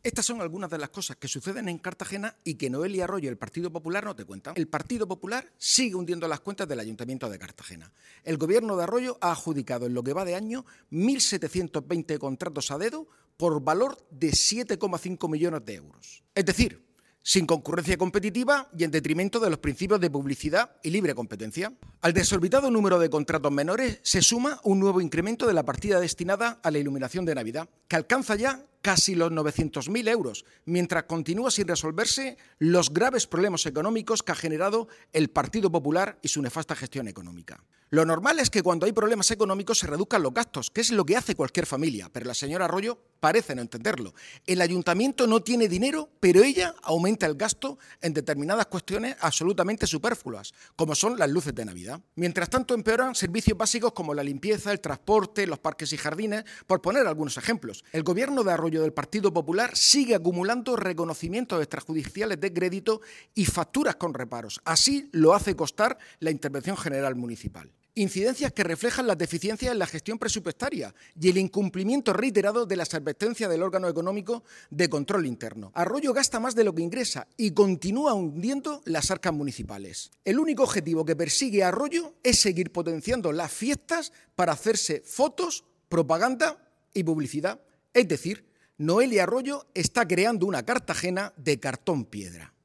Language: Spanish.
Estas son algunas de las cosas que suceden en Cartagena y que Noelia Arroyo y el Partido Popular no te cuentan. El Partido Popular sigue hundiendo las cuentas del Ayuntamiento de Cartagena. El gobierno de Arroyo ha adjudicado en lo que va de año 1.720 contratos a dedo por valor de 7,5 millones de euros. Es decir, sin concurrencia competitiva y en detrimento de los principios de publicidad y libre competencia. Al desorbitado número de contratos menores se suma un nuevo incremento de la partida destinada a la iluminación de Navidad, que alcanza ya casi los 900.000 euros, mientras continúa sin resolverse los graves problemas económicos que ha generado el Partido Popular y su nefasta gestión económica. Lo normal es que cuando hay problemas económicos se reduzcan los gastos, que es lo que hace cualquier familia, pero la señora Arroyo parece no entenderlo. El ayuntamiento no tiene dinero, pero ella aumenta el gasto en determinadas cuestiones absolutamente superfluas, como son las luces de Navidad. Mientras tanto empeoran servicios básicos como la limpieza, el transporte, los parques y jardines, por poner algunos ejemplos. El gobierno de Arroyo del Partido Popular sigue acumulando reconocimientos extrajudiciales de crédito y facturas con reparos. Así lo hace costar la Intervención General Municipal. Incidencias que reflejan las deficiencias en la gestión presupuestaria y el incumplimiento reiterado de las advertencias del órgano económico de control interno. Arroyo gasta más de lo que ingresa y continúa hundiendo las arcas municipales. El único objetivo que persigue Arroyo es seguir potenciando las fiestas para hacerse fotos, propaganda y publicidad. Es decir, Noelia Arroyo está creando una Cartagena de cartón piedra.